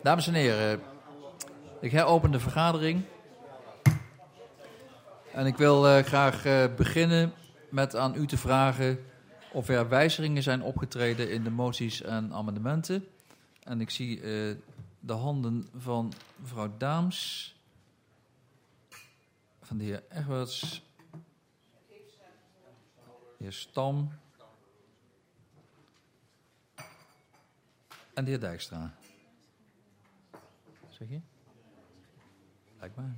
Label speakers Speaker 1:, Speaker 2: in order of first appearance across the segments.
Speaker 1: Dames en heren, ik heropen de vergadering. En ik wil graag beginnen met aan u te vragen of er wijzigingen zijn opgetreden in de moties en amendementen. En ik zie de handen van mevrouw Daams, van de heer Egberts, de heer Stam en de heer Dijkstra. Zeg je? Blijkbaar.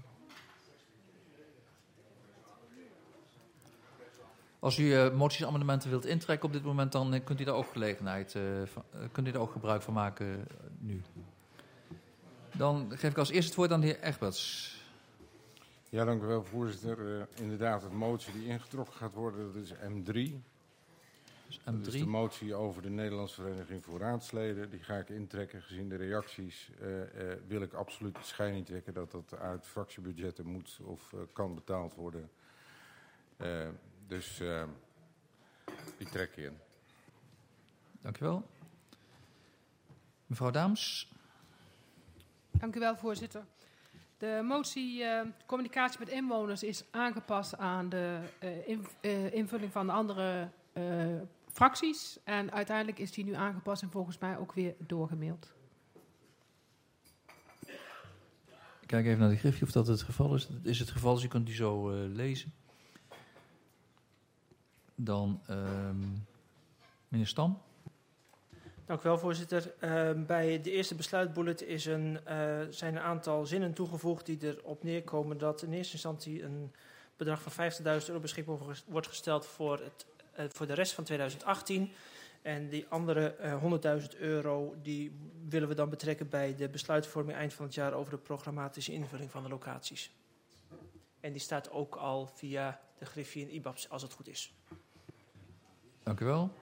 Speaker 1: Als u moties en amendementen wilt intrekken op dit moment, dan kunt u daar ook kunt u daar ook gebruik van maken nu. Dan geef ik als eerste het woord aan de heer Egberts.
Speaker 2: Ja, dank u wel, voorzitter. Inderdaad, de motie die ingetrokken gaat worden, dat is M3.
Speaker 1: Dus M3.
Speaker 2: Dat is de motie over de Nederlandse Vereniging voor Raadsleden. Die ga ik intrekken. Gezien de reacties wil ik absoluut de schijn niet wekken dat dat uit fractiebudgetten moet of kan betaald worden. Dus die trek ik in.
Speaker 1: Dank u wel. Mevrouw Daams.
Speaker 3: Dank u wel, voorzitter. De motie communicatie met inwoners is aangepast aan de invulling van de andere fracties. En uiteindelijk is die nu aangepast en volgens mij ook weer doorgemaild.
Speaker 1: Ik kijk even naar de griffje of dat het geval is. Dat is het geval, dus u kunt die zo lezen. Dan meneer Stam.
Speaker 4: Dank u wel, voorzitter. Bij de eerste besluitbullet zijn een aantal zinnen toegevoegd die erop neerkomen dat in eerste instantie een bedrag van €50.000 beschikbaar wordt gesteld voor de rest van 2018. En die andere €100.000 die willen we dan betrekken bij de besluitvorming eind van het jaar over de programmatische invulling van de locaties. En die staat ook al via de griffie in IBABS, als het goed is.
Speaker 1: Dank u wel.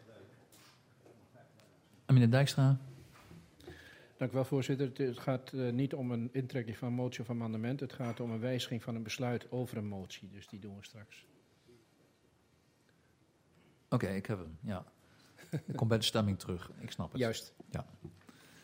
Speaker 1: En meneer Dijkstra.
Speaker 5: Dank u wel, voorzitter. Het gaat niet om een intrekking van een motie of amendement. Het gaat om een wijziging van een besluit over een motie. Dus die doen we straks.
Speaker 1: Oké, ik heb hem, ja. Ik kom bij de stemming terug. Ik snap het.
Speaker 5: Juist.
Speaker 1: Ja.